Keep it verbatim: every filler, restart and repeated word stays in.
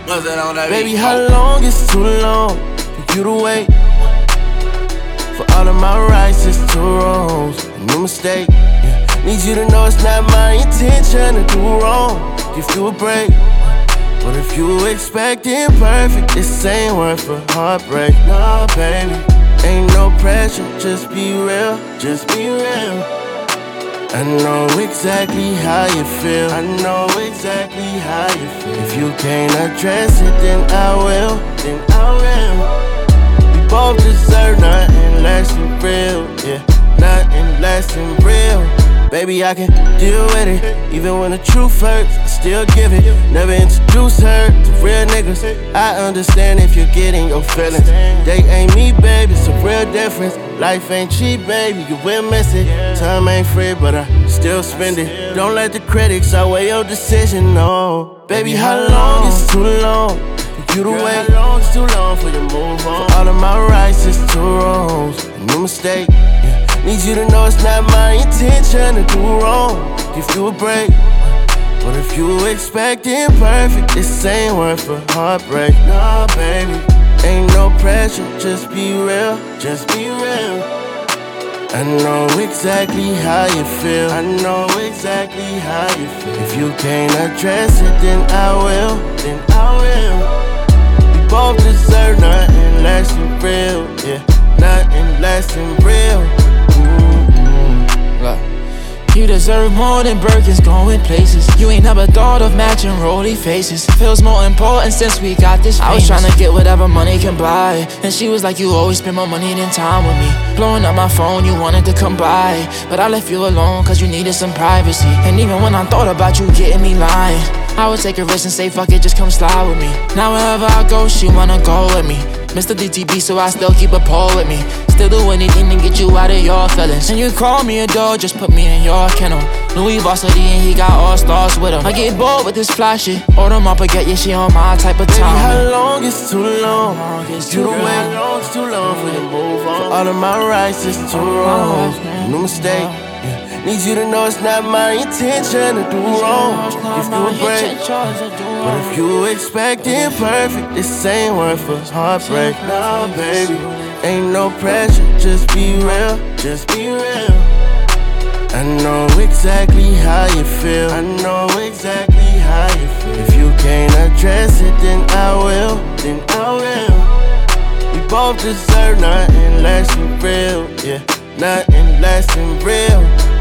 What's that on that Baby, beat? how long is too long for you to wait? For all of my rights, it's two wrongs, a new mistake. Yeah. Need you to know it's not my intention to do wrong. Give you a break. But if you expecting perfect, this ain't worth a heartbreak. Nah, baby, ain't no pressure, just be real, just be real. I know exactly how you feel, I know exactly how you feel. If you can't address it, then I will, then I will. We both deserve nothing less than real, yeah, nothing less than real. Baby, I can deal with it, even when the truth hurts, I still give it. Never introduce her to real niggas. I understand if you're getting your feelings. They ain't me, baby, it's a real difference. Life ain't cheap, baby, you will miss it. Time ain't free, but I still spend it. Don't let the critics outweigh your decision, no. Baby, how long is too long for you to wait? How long is too long for you to move on? For all of my rights, it's two wrongs, a new mistake. Yeah. Need you to know it's not my intention to do wrong. Give you a break. But if you expecting perfect, this ain't worth a heartbreak. Nah, baby, ain't no pressure, just be real, just be real. I know exactly how you feel, I know exactly how you feel. If you can't address it, then I will, then I will. We both deserve nothing less than real, yeah, nothing less than real. Look, you deserve more than Birkins going places. You ain't never thought of matching rolly faces. Feels more important since we got this famous. I was tryna get whatever money can buy, and she was like, you always spend more money than time with me. Blowing up my phone, you wanted to come by, but I left you alone cause you needed some privacy. And even when I thought about you getting me lying, I would take a risk and say fuck it, just come slide with me. Now wherever I go, she wanna go with me. Mister D T B, so I still keep a pole with me. Still do anything to get you out of your feelings. And you call me a dog, just put me in your kennel. Louis Varsity and he got all stars with him. I get bored with this fly shit. Order them up, I get yeah, she on my type of time. Baby, how long is too long? You don't wait, how long is too long for you to move on? For all of my rights, it's two wrongs, no mistake. Yeah. Need you to know it's not my intention to do wrong. Give you a break. But if you expecting perfect, this ain't worth a heartbreak. Nah, baby, ain't no pressure, just be real, just be real. I know exactly how you feel, I know exactly how you feel. If you can't address it, then I will, then I will. We both deserve nothing less than real, yeah, nothing less than real.